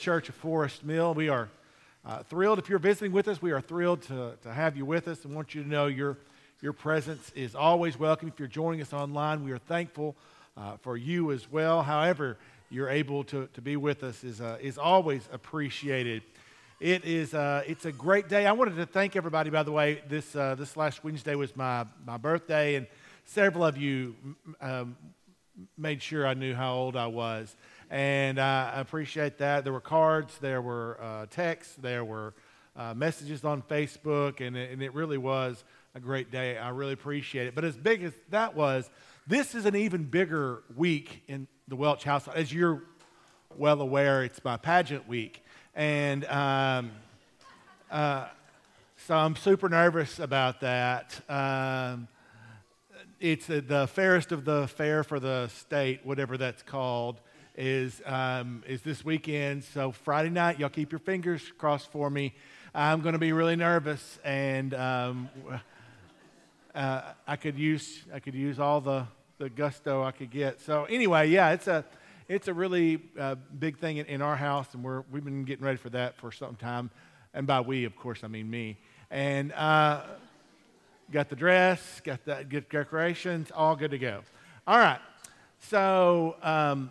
Church of Forest Mill. We are thrilled. If you're visiting with us, we are thrilled to have you with us and want you to know your presence is always welcome. If you're joining us online, we are thankful for you as well. However you're able to be with us is always appreciated. It's a great day. I wanted to thank everybody, by the way. This last Wednesday was my birthday, and several of you made sure I knew how old I was. And I appreciate that. There were cards, there were texts, there were messages on Facebook, and it really was a great day. I really appreciate it. But as big as that was, this is an even bigger week in the Welch household. As you're well aware, it's my pageant week. And so I'm super nervous about that. It's the fairest of the fair for the state, whatever that's called. Is this weekend. So Friday night, y'all keep your fingers crossed for me. I'm going to be really nervous, and I could use all the gusto I could get. So anyway, yeah, it's a really big thing in our house, and we've been getting ready for that for some time. And by we, of course, I mean me. And got the dress, got the good decorations, all good to go. All right, so.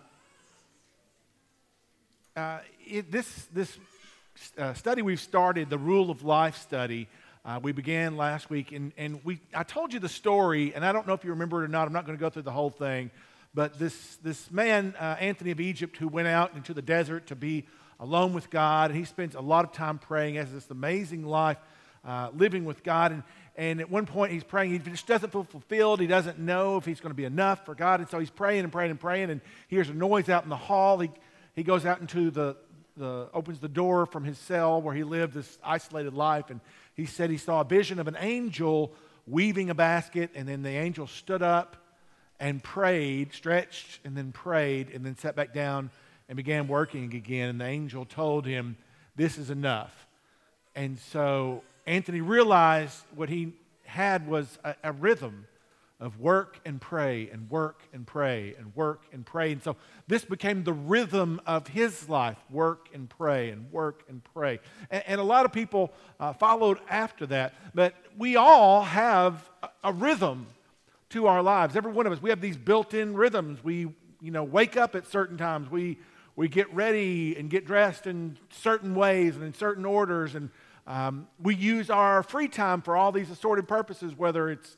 This study we've started, the Rule of Life study, we began last week, and I told you the story, and I don't know if you remember it or not. I'm not going to go through the whole thing, but this man, Anthony of Egypt, who went out into the desert to be alone with God, and he spends a lot of time praying, has this amazing life living with God, and at one point he's praying, he just doesn't feel fulfilled, he doesn't know if he's going to be enough for God, and so he's praying and praying and praying, and he hears a noise out in the hall. He goes out into opens the door from his cell where he lived this isolated life, and he said he saw a vision of an angel weaving a basket, and then the angel stood up and prayed, stretched, and then prayed, and then sat back down and began working again, and the angel told him, "This is enough." And so Anthony realized what he had was a rhythm of work and pray and work and pray and work and pray. And so this became the rhythm of his life, work and pray and work and pray. And a lot of people followed after that. But we all have a rhythm to our lives. Every one of us, we have these built-in rhythms. We wake up at certain times. We get ready and get dressed in certain ways and in certain orders. And we use our free time for all these assorted purposes, whether it's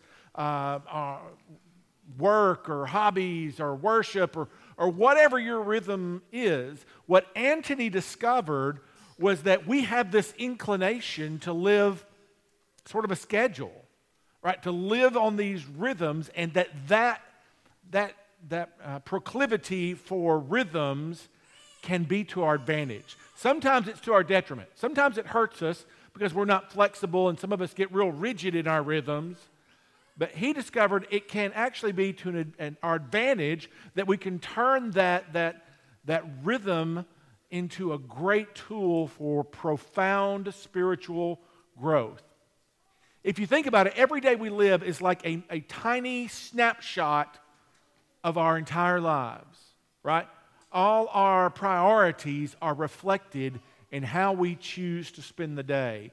work or hobbies or worship or whatever your rhythm is. What Anthony discovered was that we have this inclination to live sort of a schedule, right? To live on these rhythms, and that proclivity for rhythms can be to our advantage. Sometimes it's to our detriment. Sometimes it hurts us because we're not flexible, and some of us get real rigid in our rhythms. But he discovered it can actually be to our advantage, that we can turn that rhythm into a great tool for profound spiritual growth. If you think about it, every day we live is like a tiny snapshot of our entire lives, right? All our priorities are reflected in how we choose to spend the day.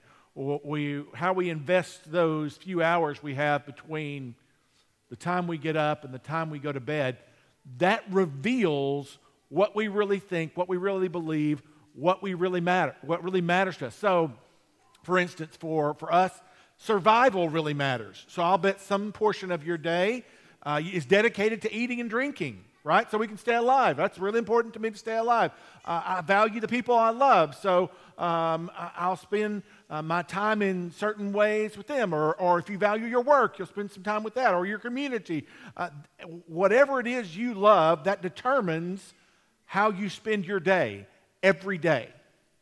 How we invest those few hours we have between the time we get up and the time we go to bed. That reveals what we really think, what we really believe, what really matters to us. So, for instance, for us, survival really matters. So I'll bet some portion of your day is dedicated to eating and drinking, right? So we can stay alive. That's really important to me, to stay alive. I value the people I love, so I'll spend my time in certain ways with them. Or if you value your work, you'll spend some time with that, or your community. Whatever it is you love, that determines how you spend your day every day.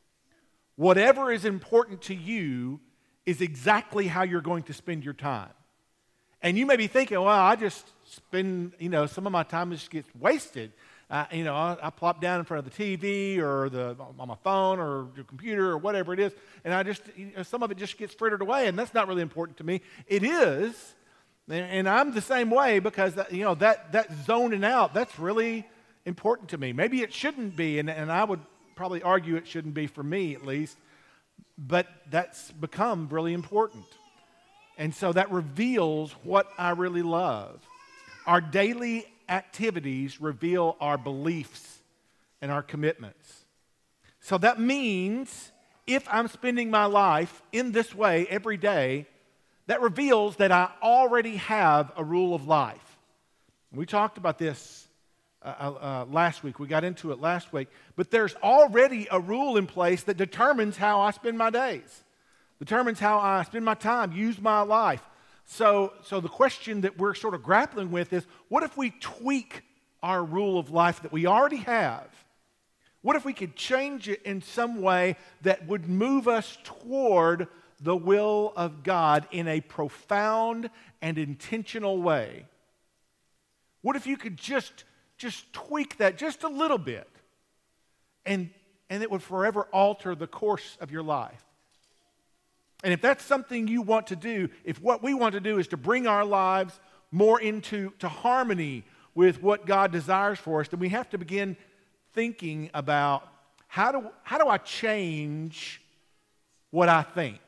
Whatever is important to you is exactly how you're going to spend your time. And you may be thinking, well, I just spend, some of my time just gets wasted. I plop down in front of the TV or on my phone or the computer or whatever it is, and I just, some of it just gets frittered away, and that's not really important to me. It is, and I'm the same way, because that zoning out, that's really important to me. Maybe it shouldn't be, and I would probably argue it shouldn't be for me at least, but that's become really important. And so that reveals what I really love. Our daily activities reveal our beliefs and our commitments. So that means if I'm spending my life in this way every day, that reveals that I already have a rule of life. We talked about this last week. We got into it last week. But there's already a rule in place that determines how I spend my days, determines how I spend my time, use my life. So the question that we're sort of grappling with is, what if we tweak our rule of life that we already have? What if we could change it in some way that would move us toward the will of God in a profound and intentional way? What if you could just tweak that just a little bit, and it would forever alter the course of your life? And if that's something you want to do, if what we want to do is to bring our lives more into harmony with what God desires for us, then we have to begin thinking about how do I change what I think?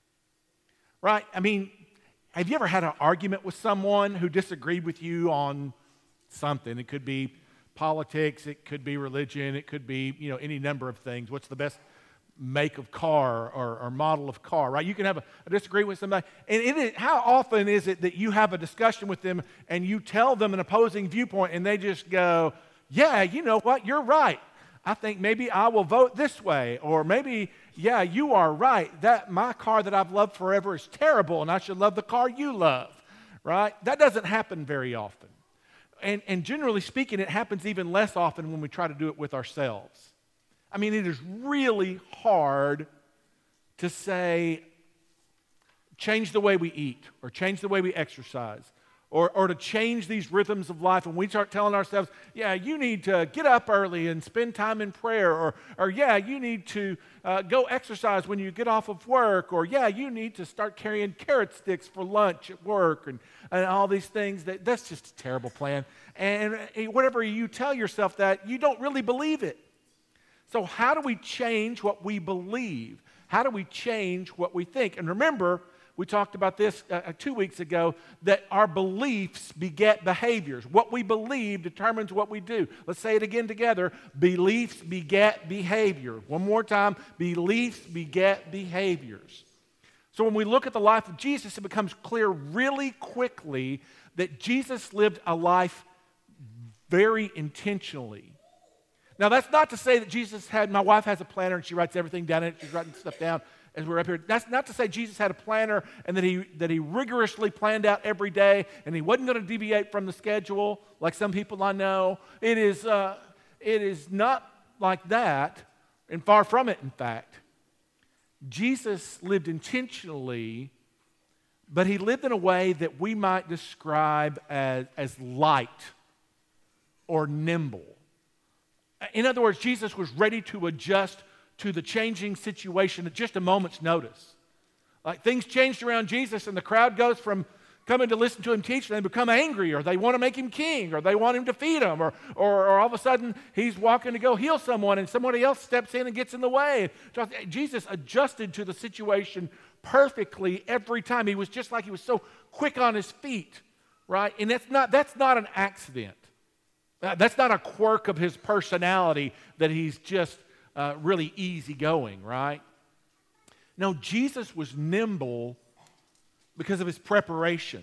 Right? I mean, have you ever had an argument with someone who disagreed with you on something? It could be politics, it could be religion, it could be, any number of things. What's the best make of car or model of car, right? You can have a disagreement with somebody. And how often is it that you have a discussion with them and you tell them an opposing viewpoint and they just go, yeah, you know what, you're right. I think maybe I will vote this way. Or maybe, yeah, you are right. That my car that I've loved forever is terrible and I should love the car you love, right? That doesn't happen very often. And generally speaking, it happens even less often when we try to do it with ourselves. I mean, it is really hard to say, change the way we eat, or change the way we exercise, or to change these rhythms of life. And we start telling ourselves, yeah, you need to get up early and spend time in prayer, or yeah, you need to go exercise when you get off of work, or yeah, you need to start carrying carrot sticks for lunch at work, and all these things. That's just a terrible plan. And whatever you tell yourself that, you don't really believe it. So how do we change what we believe? How do we change what we think? And remember, we talked about this 2 weeks ago, that our beliefs beget behaviors. What we believe determines what we do. Let's say it again together. Beliefs beget behavior. One more time. Beliefs beget behaviors. So when we look at the life of Jesus, it becomes clear really quickly that Jesus lived a life very intentionally. Now, that's not to say that my wife has a planner and she writes everything down in it. She's writing stuff down as we're up here. That's not to say Jesus had a planner and that he rigorously planned out every day and he wasn't going to deviate from the schedule like some people I know. It is not like that, and far from it, in fact. Jesus lived intentionally, but he lived in a way that we might describe as light or nimble. In other words, Jesus was ready to adjust to the changing situation at just a moment's notice. Like things changed around Jesus and the crowd goes from coming to listen to him teach and they become angry, or they want to make him king, or they want him to feed them, or all of a sudden he's walking to go heal someone and somebody else steps in and gets in the way. Jesus adjusted to the situation perfectly every time. He was just like he was so quick on his feet, right? And that's not an accident. That's not a quirk of his personality that he's just really easygoing, right? No, Jesus was nimble because of his preparation.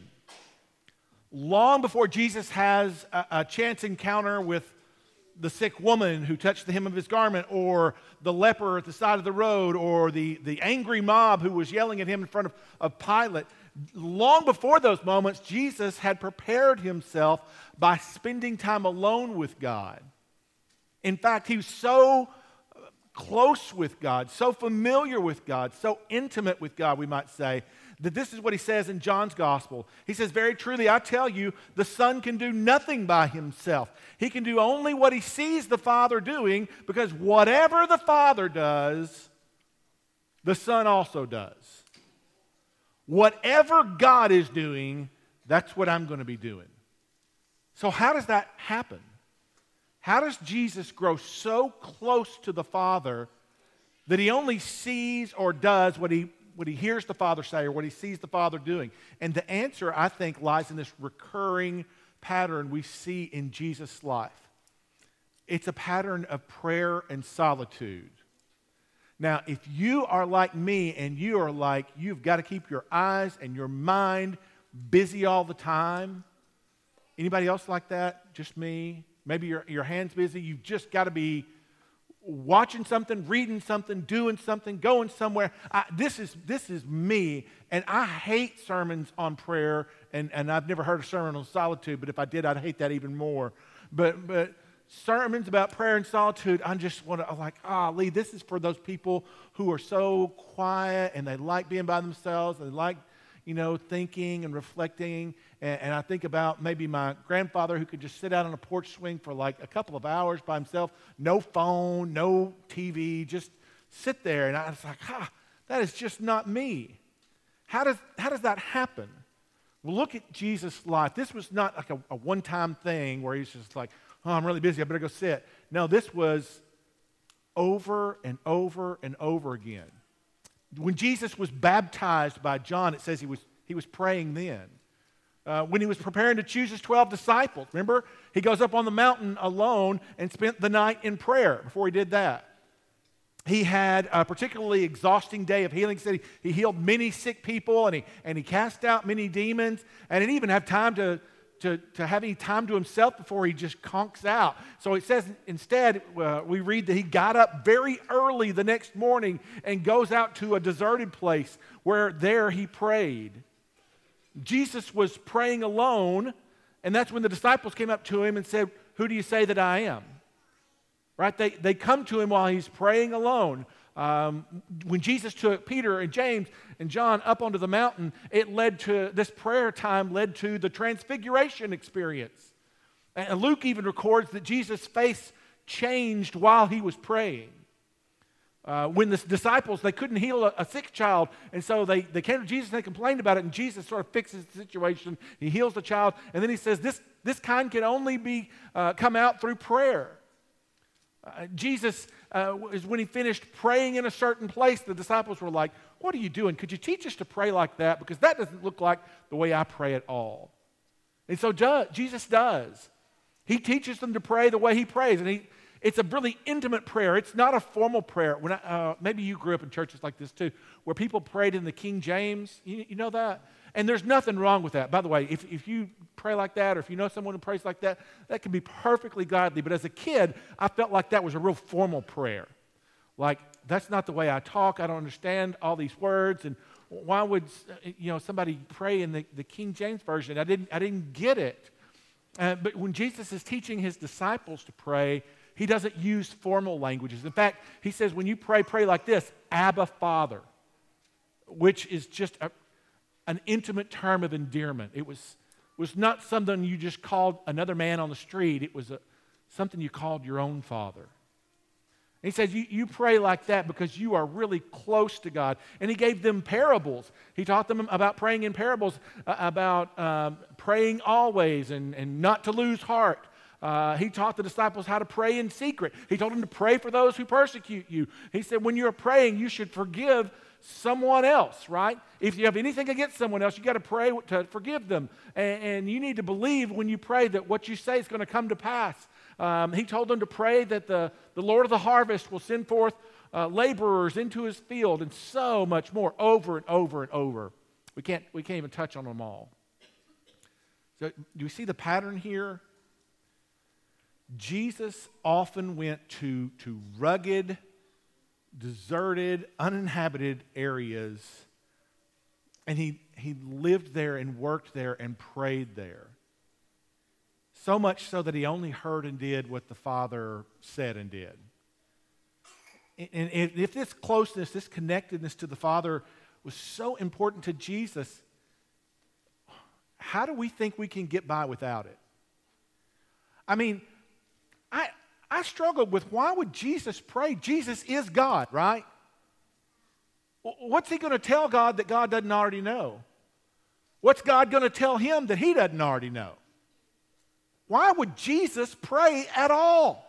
Long before Jesus has a chance encounter with the sick woman who touched the hem of his garment, or the leper at the side of the road, or the angry mob who was yelling at him in front of Pilate, long before those moments, Jesus had prepared himself by spending time alone with God. In fact, he was so close with God, so familiar with God, so intimate with God, we might say, that this is what he says in John's gospel. He says, very truly, I tell you, the Son can do nothing by himself. He can do only what he sees the Father doing, because whatever the Father does, the Son also does. Whatever God is doing, that's what I'm going to be doing. So how does that happen? How does Jesus grow so close to the Father that he only sees or does what he hears the Father say or what he sees the Father doing? And the answer, I think, lies in this recurring pattern we see in Jesus' life. It's a pattern of prayer and solitude. Now, if you are like me and you are like, you've got to keep your eyes and your mind busy all the time. Anybody else like that? Just me? Maybe your hand's busy. You've just got to be watching something, reading something, doing something, going somewhere. This is me, and I hate sermons on prayer, and I've never heard a sermon on solitude, but if I did, I'd hate that even more. But sermons about prayer and solitude, I just want to, Lee, this is for those people who are so quiet, and they like being by themselves, and they like, thinking and reflecting. And I think about maybe my grandfather who could just sit out on a porch swing for like a couple of hours by himself, no phone, no TV, just sit there. And I was like, that is just not me. How does that happen? Well, look at Jesus' life. This was not like a one-time thing where he's just like, I'm really busy, I better go sit. No, this was over and over and over again. When Jesus was baptized by John, it says he was praying then. When he was preparing to choose his 12 disciples, remember? He goes up on the mountain alone and spent the night in prayer before he did that. He had a particularly exhausting day of healing. He healed many sick people and he cast out many demons, and he didn't even have time to have any time to himself before he just conks out. So it says instead, we read that he got up very early the next morning and goes out to a deserted place where there he prayed. Jesus was praying alone, and that's when the disciples came up to him and said, "Who do you say that I am?" Right? They come to him while he's praying alone. When Jesus took Peter and James and John up onto the mountain, this prayer time led to the transfiguration experience. And Luke even records that Jesus' face changed while he was praying. When the disciples, they couldn't heal a sick child, and so they came to Jesus and they complained about it, and Jesus sort of fixes the situation. He heals the child, and then he says, this kind can only come out through prayer. Jesus, is when he finished praying in a certain place, the disciples were like, "What are you doing? Could you teach us to pray like that? Because that doesn't look like the way I pray at all." And so Jesus does. He teaches them to pray the way he prays, and it's a really intimate prayer. It's not a formal prayer. Maybe you grew up in churches like this too, where people prayed in the King James. You know that? And there's nothing wrong with that. By the way, if you pray like that, or if you know someone who prays like that, that can be perfectly godly. But as a kid, I felt like that was a real formal prayer. Like, that's not the way I talk. I don't understand all these words. And why would somebody pray in the King James Version? I didn't get it. But when Jesus is teaching his disciples to pray, he doesn't use formal languages. In fact, he says, when you pray like this, Abba, Father, which is just an intimate term of endearment. It was not something you just called another man on the street. It was something you called your own father. And he says, you pray like that because you are really close to God. And he gave them parables. He taught them about praying in parables, about praying always and not to lose heart. He taught the disciples how to pray in secret. He told them to pray for those who persecute you. He said, when you're praying, you should forgive someone else, right? If you have anything against someone else, you got to pray to forgive them. And you need to believe when you pray that what you say is going to come to pass. He told them to pray that the Lord of the harvest will send forth laborers into his field, and so much more, over and over and over. We can't even touch on them all. So do you see the pattern here? Jesus often went to rugged, deserted, uninhabited areas, and he lived there and worked there and prayed there. So much so that he only heard and did what the Father said and did. And if this closeness, this connectedness to the Father was so important to Jesus, how do we think we can get by without it? I mean, I struggled with, why would Jesus pray? Jesus is God, right? What's he going to tell God that God doesn't already know? What's God going to tell him that he doesn't already know? Why would Jesus pray at all?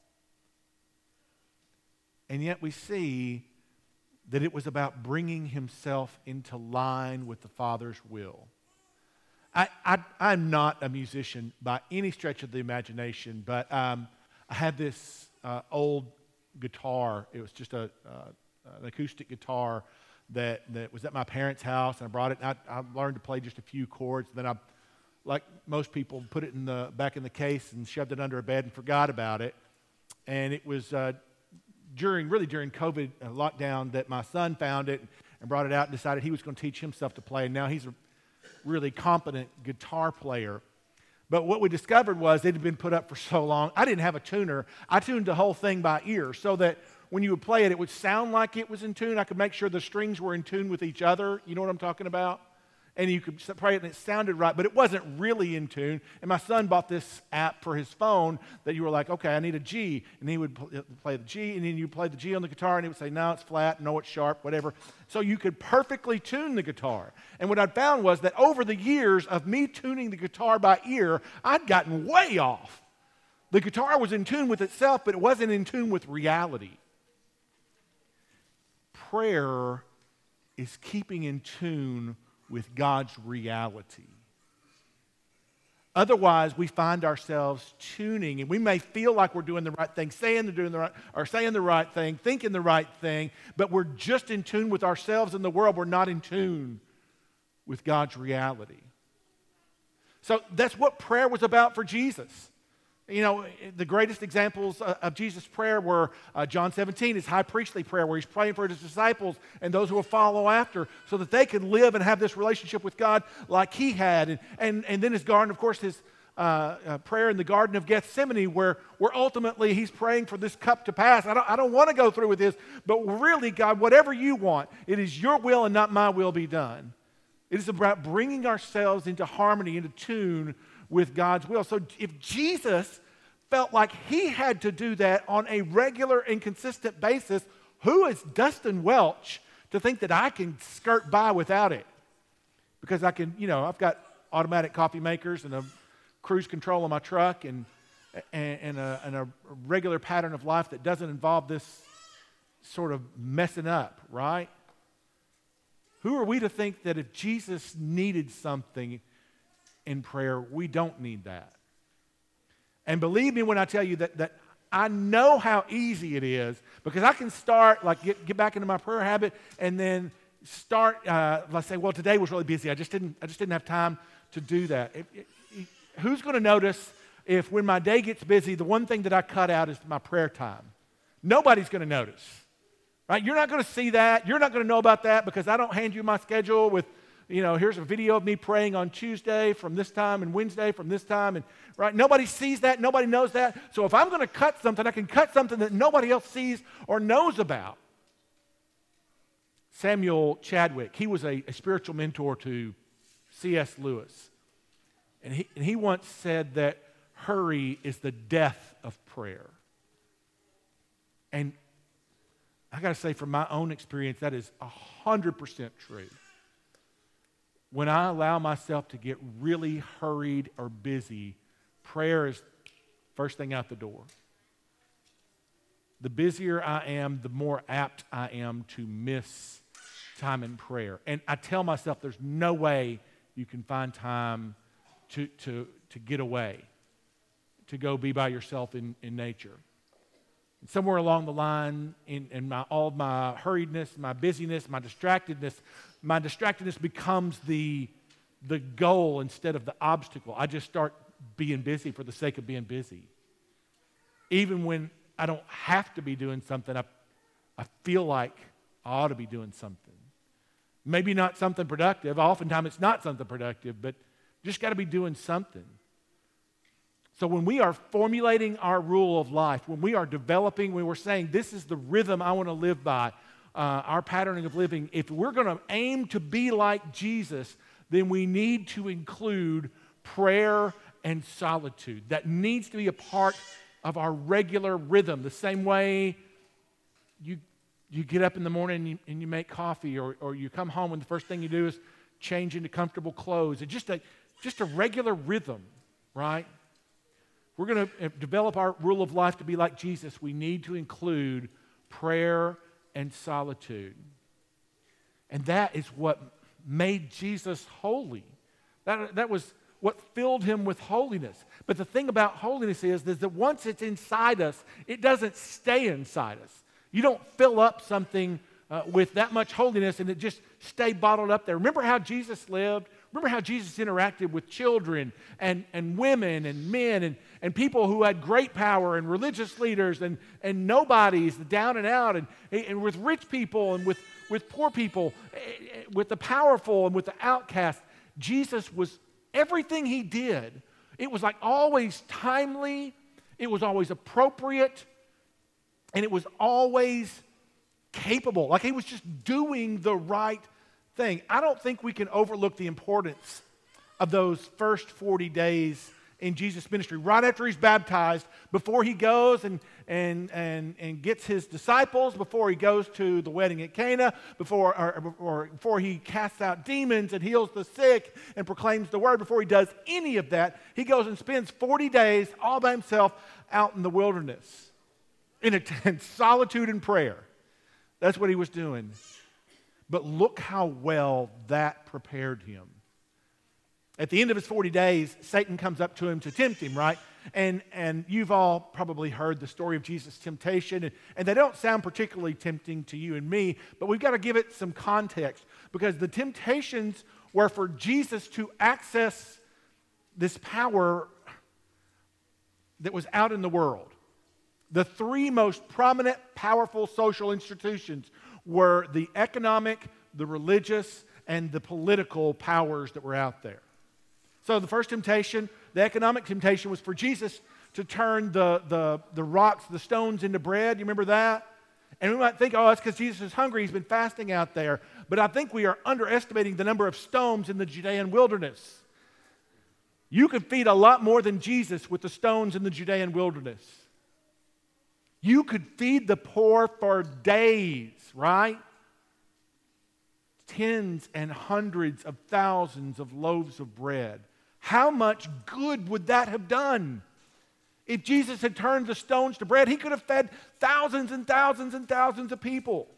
And yet we see that it was about bringing himself into line with the Father's will. I'm not a musician by any stretch of the imagination, but I had this old guitar. It was just an acoustic guitar that was at my parents' house, and I brought it, and I learned to play just a few chords. Then I, like most people, put it back in the case and shoved it under a bed and forgot about it. And it was during COVID lockdown that my son found it and brought it out and decided he was going to teach himself to play. And now he's a really competent guitar player. But what we discovered was it had been put up for so long. I didn't have a tuner. I tuned the whole thing by ear so that when you would play it, it would sound like it was in tune. I could make sure the strings were in tune with each other. You know what I'm talking about? And you could play it and it sounded right, but it wasn't really in tune. And my son bought this app for his phone that you were like, okay, I need a G. And he would play the G, and then you play the G on the guitar, and he would say, no, it's flat, no, it's sharp, whatever. So you could perfectly tune the guitar. And what I found was that over the years of me tuning the guitar by ear, I'd gotten way off. The guitar was in tune with itself, but it wasn't in tune with reality. Prayer is keeping in tune with God's reality. Otherwise, we find ourselves tuning, and we may feel like we're doing the right thing, saying the right thing, thinking the right thing, but we're just in tune with ourselves and the world. We're not in tune with God's reality. So that's what prayer was about for Jesus. You know, the greatest examples of Jesus' prayer were John 17, his high priestly prayer, where he's praying for his disciples and those who will follow after so that they can live and have this relationship with God like he had. And then his garden, of course, his prayer in the Garden of Gethsemane, where ultimately he's praying for this cup to pass. I don't want to go through with this, but really, God, whatever you want, it is your will and not my will be done. It is about bringing ourselves into harmony, into tune with God's will. So if Jesus felt like he had to do that on a regular and consistent basis, who is Dustin Welch to think that I can skirt by without it? Because I can, I've got automatic coffee makers and a cruise control on my truck and a regular pattern of life that doesn't involve this sort of messing up, right? Who are we to think that if Jesus needed something in prayer, we don't need that? And believe me when I tell you that I know how easy it is, because I can start, get back into my prayer habit and then start, let's say, well, today was really busy. I just didn't have time to do that. Who's going to notice if when my day gets busy, the one thing that I cut out is my prayer time? Nobody's going to notice, right? You're not going to see that. You're not going to know about that because I don't hand you my schedule with, here's a video of me praying on Tuesday from this time and Wednesday from this time. And right, nobody sees that. Nobody knows that. So if I'm going to cut something, I can cut something that nobody else sees or knows about. Samuel Chadwick, he was a spiritual mentor to C.S. Lewis. And he once said that hurry is the death of prayer. And I got to say, from my own experience, that is 100% true. When I allow myself to get really hurried or busy, prayer is first thing out the door. The busier I am, the more apt I am to miss time in prayer. And I tell myself there's no way you can find time to get away, to go be by yourself in nature. And somewhere along the line, in all my hurriedness, my busyness, my distractedness becomes the goal instead of the obstacle. I just start being busy for the sake of being busy. Even when I don't have to be doing something, I feel like I ought to be doing something. Maybe not something productive. Oftentimes it's not something productive, but just got to be doing something. So when we are formulating our rule of life, when we are developing, when we're saying this is the rhythm I want to live by, our patterning of living, if we're going to aim to be like Jesus, then we need to include prayer and solitude. That needs to be a part of our regular rhythm. The same way you get up in the morning and you make coffee, or you come home and the first thing you do is change into comfortable clothes. It's just a regular rhythm, right? we're going to develop our rule of life to be like Jesus, we need to include prayer and solitude. And that is what made Jesus holy. That was what filled him with holiness. But the thing about holiness is that once it's inside us, it doesn't stay inside us. You don't fill up something with that much holiness and it just stay bottled up there. Remember how Jesus lived? Remember how Jesus interacted with children and women and men and people who had great power and religious leaders and nobodies, the down and out, and with rich people and with poor people, with the powerful and with the outcast. Jesus was, everything he did, it was like always timely, it was always appropriate, and it was always capable. Like he was just doing the right thing. I don't think we can overlook the importance of those first 40 days in Jesus' ministry. Right after he's baptized, before he goes and gets his disciples, before he goes to the wedding at Cana, before he casts out demons and heals the sick and proclaims the word, before he does any of that, he goes and spends 40 days all by himself out in the wilderness in solitude and prayer. That's what he was doing. But look how well that prepared him. At the end of his 40 days, Satan comes up to him to tempt him, right? And you've all probably heard the story of Jesus' temptation, and they don't sound particularly tempting to you and me, but we've got to give it some context because the temptations were for Jesus to access this power that was out in the world. The three most prominent, powerful social institutions were the economic, the religious, and the political powers that were out there. So the first temptation, the economic temptation, was for Jesus to turn the rocks, the stones into bread. You remember that? And we might think, oh, that's because Jesus is hungry. He's been fasting out there. But I think we are underestimating the number of stones in the Judean wilderness. You could feed a lot more than Jesus with the stones in the Judean wilderness. You could feed the poor for days, right? Tens and hundreds of thousands of loaves of bread. How much good would that have done? If Jesus had turned the stones to bread, he could have fed thousands and thousands and thousands of people.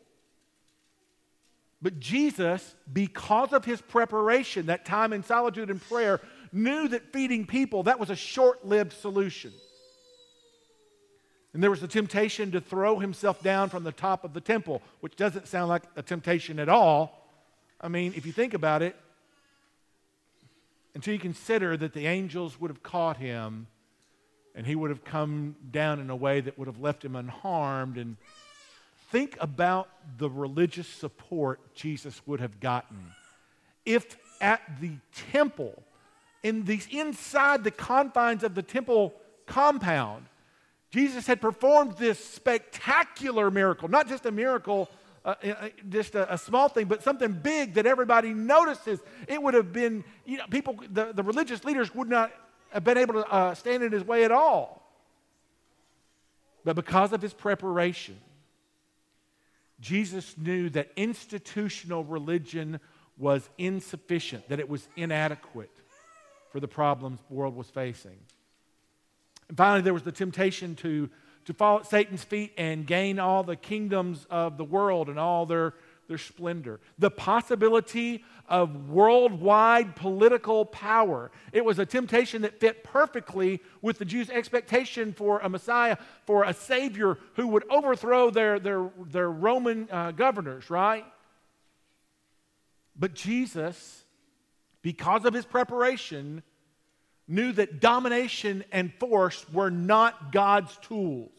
But Jesus, because of his preparation, that time in solitude and prayer, knew that feeding people, that was a short-lived solution. And there was the temptation to throw himself down from the top of the temple, which doesn't sound like a temptation at all. I mean, if you think about it, until you consider that the angels would have caught him and he would have come down in a way that would have left him unharmed. And think about the religious support Jesus would have gotten if at the temple, inside the confines of the temple compound, Jesus had performed this spectacular miracle, not just a miracle, just a small thing, but something big that everybody notices. It would have been, people, the religious leaders would not have been able to stand in his way at all. But because of his preparation, Jesus knew that institutional religion was insufficient, that it was inadequate for the problems the world was facing. And finally, there was the temptation to fall at Satan's feet and gain all the kingdoms of the world and all their splendor. The possibility of worldwide political power. It was a temptation that fit perfectly with the Jews' expectation for a Messiah, for a Savior who would overthrow their Roman governors, right? But Jesus, because of his preparation, knew that domination and force were not God's tools.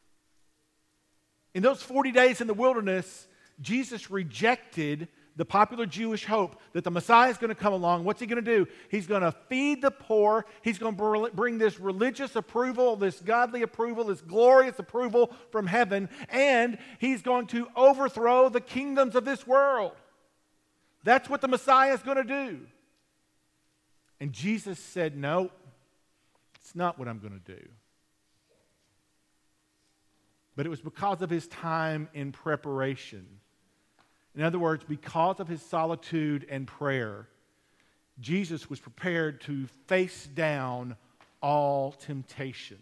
In those 40 days in the wilderness, Jesus rejected the popular Jewish hope that the Messiah is going to come along. What's he going to do? He's going to feed the poor. He's going to bring this religious approval, this godly approval, this glorious approval from heaven, and he's going to overthrow the kingdoms of this world. That's what the Messiah is going to do. And Jesus said, no, it's not what I'm going to do. But it was because of his time in preparation. In other words, because of his solitude and prayer, Jesus was prepared to face down all temptations.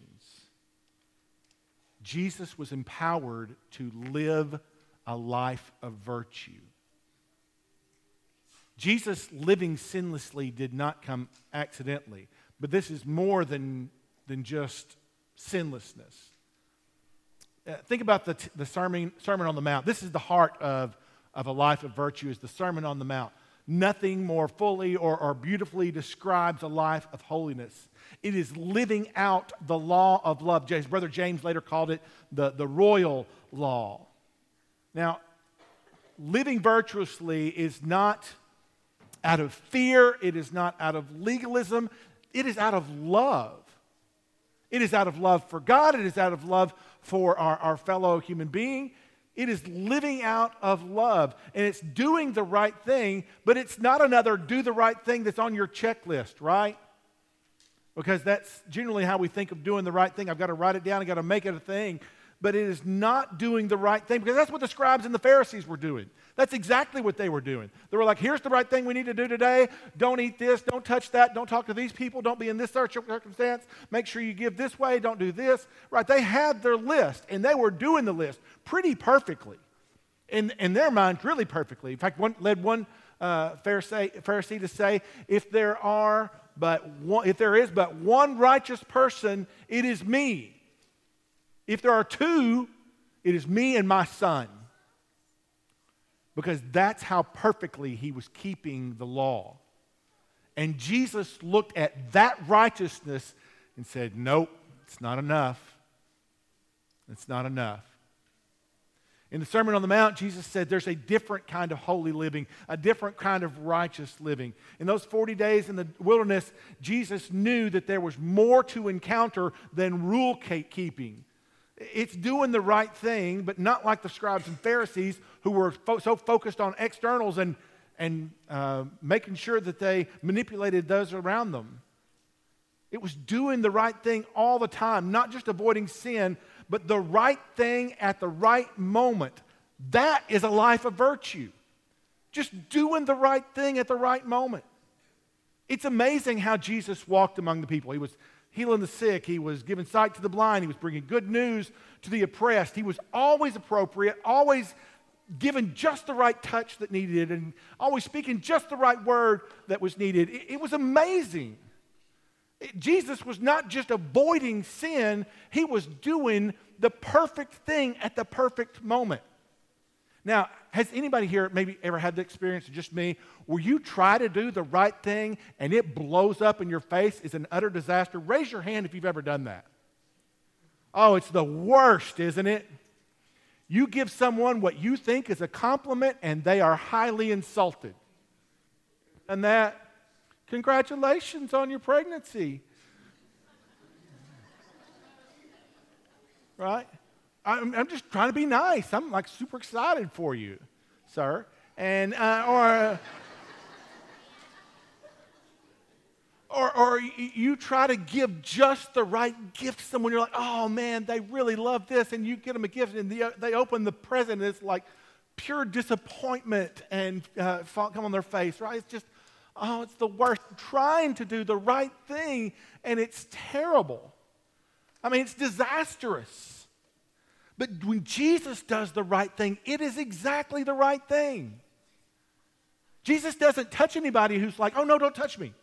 Jesus was empowered to live a life of virtue. Jesus living sinlessly did not come accidentally, but this is more than just sinlessness. Think about the Sermon on the Mount. This is the heart of a life of virtue, is the Sermon on the Mount. Nothing more fully or beautifully describes a life of holiness. It is living out the law of love. His brother James later called it the royal law. Now, living virtuously is not out of fear. It is not out of legalism. It is out of love. It is out of love for God. It is out of love for our fellow human being. It is living out of love. And it's doing the right thing, but it's not another do the right thing that's on your checklist, right? Because that's generally how we think of doing the right thing. I've got to write it down. I've got to make it a thing. But it is not doing the right thing, because that's what the scribes and the Pharisees were doing. That's exactly what they were doing. They were like, here's the right thing we need to do today. Don't eat this. Don't touch that. Don't talk to these people. Don't be in this circumstance. Make sure you give this way. Don't do this. Right? They had their list, and they were doing the list pretty perfectly. In their minds, really perfectly. In fact, one Pharisee to say, if there is but one righteous person, it is me. If there are two, it is me and my son. Because that's how perfectly he was keeping the law. And Jesus looked at that righteousness and said, nope, it's not enough. It's not enough. In the Sermon on the Mount, Jesus said there's a different kind of holy living, a different kind of righteous living. In those 40 days in the wilderness, Jesus knew that there was more to encounter than rule keeping. It's doing the right thing, but not like the scribes and Pharisees who were so focused on externals and making sure that they manipulated those around them. It was doing the right thing all the time, not just avoiding sin, but the right thing at the right moment. That is a life of virtue. Just doing the right thing at the right moment. It's amazing how Jesus walked among the people. He was healing the sick. He was giving sight to the blind. He was bringing good news to the oppressed. He was always appropriate, always giving just the right touch that needed, and always speaking just the right word that was needed. It was amazing. Jesus was not just avoiding sin. He was doing the perfect thing at the perfect moment. Now, has anybody here maybe ever had the experience, or just me, where you try to do the right thing and it blows up in your face? It's an utter disaster. Raise your hand if you've ever done that. Oh, it's the worst, isn't it? You give someone what you think is a compliment and they are highly insulted. And that, congratulations on your pregnancy. Right? I'm just trying to be nice. I'm like super excited for you, sir. And or you try to give just the right gift to someone. You're like, oh man, they really love this, and you get them a gift, and they open the present, and it's like pure disappointment and come on their face. Right? It's just, oh, it's the worst. Trying to do the right thing, and it's terrible. I mean, it's disastrous. But when Jesus does the right thing, it is exactly the right thing. Jesus doesn't touch anybody who's like, oh, no, don't touch me.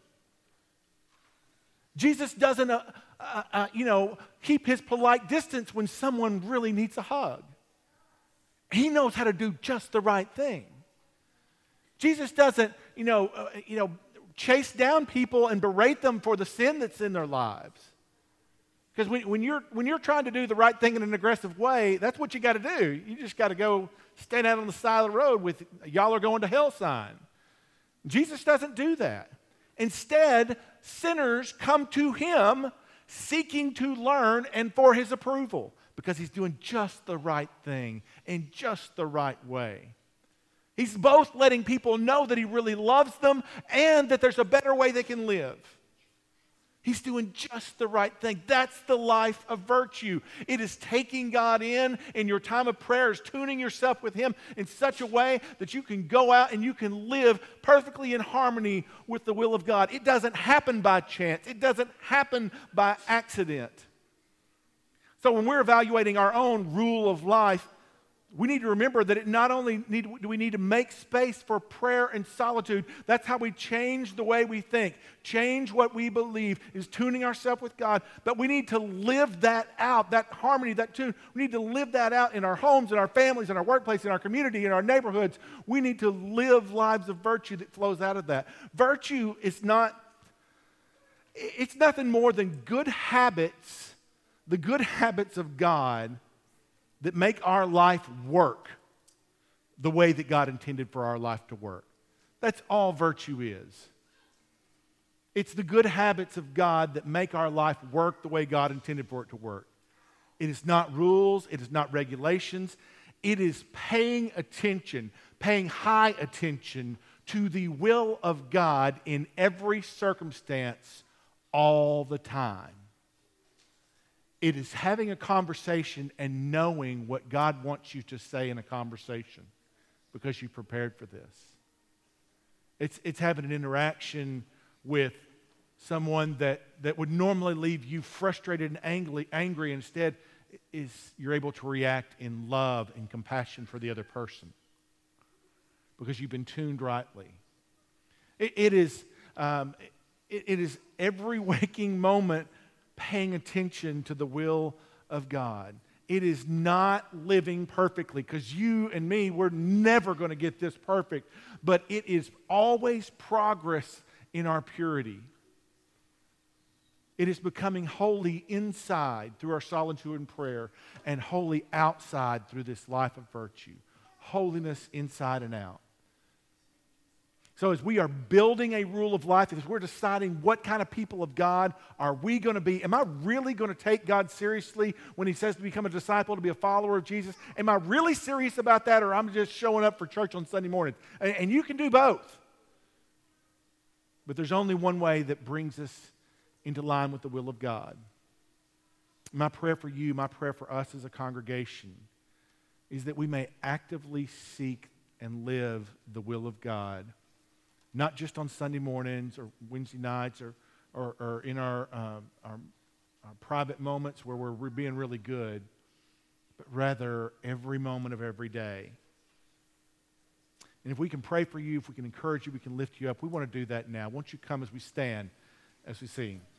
Jesus doesn't, keep his polite distance when someone really needs a hug. He knows how to do just the right thing. Jesus doesn't, chase down people and berate them for the sin that's in their lives. Because when you're trying to do the right thing in an aggressive way, that's what you got to do. You just got to go stand out on the side of the road with y'all are going to hell sign. Jesus doesn't do that. Instead, sinners come to him seeking to learn and for his approval, because he's doing just the right thing in just the right way. He's both letting people know that he really loves them and that there's a better way they can live. He's doing just the right thing. That's the life of virtue. It is taking God in your time of prayer, is tuning yourself with Him in such a way that you can go out and you can live perfectly in harmony with the will of God. It doesn't happen by chance. It doesn't happen by accident. So when we're evaluating our own rule of life, we need to remember that not only do we need to make space for prayer and solitude, that's how we change the way we think, change what we believe, is tuning ourselves with God. But we need to live that out, that harmony, that tune. We need to live that out in our homes, in our families, in our workplace, in our community, in our neighborhoods. We need to live lives of virtue that flows out of that. Virtue is it's nothing more than good habits, the good habits of God that make our life work the way that God intended for our life to work. That's all virtue is. It's the good habits of God that make our life work the way God intended for it to work. It is not rules. It is not regulations. It is paying attention, paying high attention to the will of God in every circumstance all the time. It is having a conversation and knowing what God wants you to say in a conversation because you prepared for this. It's having an interaction with someone that would normally leave you frustrated and angry. Instead, you're able to react in love and compassion for the other person because you've been tuned rightly. It is every waking moment paying attention to the will of God. It is not living perfectly, because you and me, we're never going to get this perfect, but it is always progress in our purity. It is becoming holy inside through our solitude and prayer, and holy outside through this life of virtue. Holiness inside and out. So as we are building a rule of life, as we're deciding what kind of people of God are we going to be, am I really going to take God seriously when He says to become a disciple, to be a follower of Jesus? Am I really serious about that, or I'm just showing up for church on Sunday morning? And you can do both. But there's only one way that brings us into line with the will of God. My prayer for you, my prayer for us as a congregation, is that we may actively seek and live the will of God. Not just on Sunday mornings or Wednesday nights or in our private moments where we're being really good, but rather every moment of every day. And if we can pray for you, if we can encourage you, we can lift you up. We want to do that now. Won't you come as we stand, as we sing?